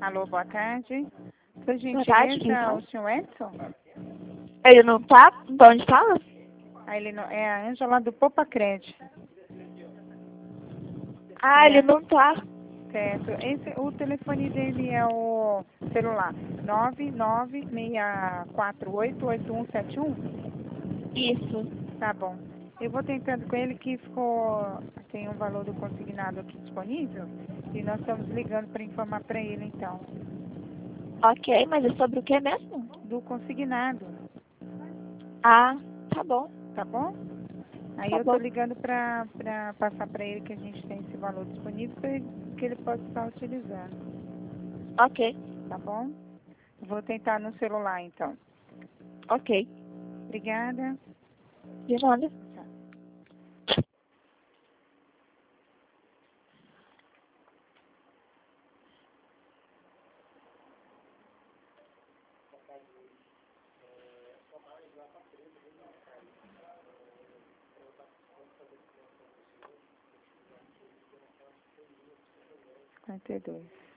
Alô, boa tarde. Por Boa tarde, quem gentileza, fala? o senhor Edson? Ele não tá? De onde fala? Ele não, é a Ângela do Popacred. Ah, ele não tá. Certo. O telefone dele é o celular 996488171. Isso. Tá bom. Eu vou tentando com ele que tem um valor do consignado aqui disponível e nós estamos ligando para informar para ele então. Ok, mas é sobre o que mesmo? Do consignado, Ah, tá bom. tá bom? Aí Tá eu tô bom. ligando para passar para ele que a gente tem esse valor disponível para que ele possa estar utilizando, Ok. tá bom? Vou tentar no celular então. Ok. Obrigada. De nada. Tchau. Cinquenta e dois.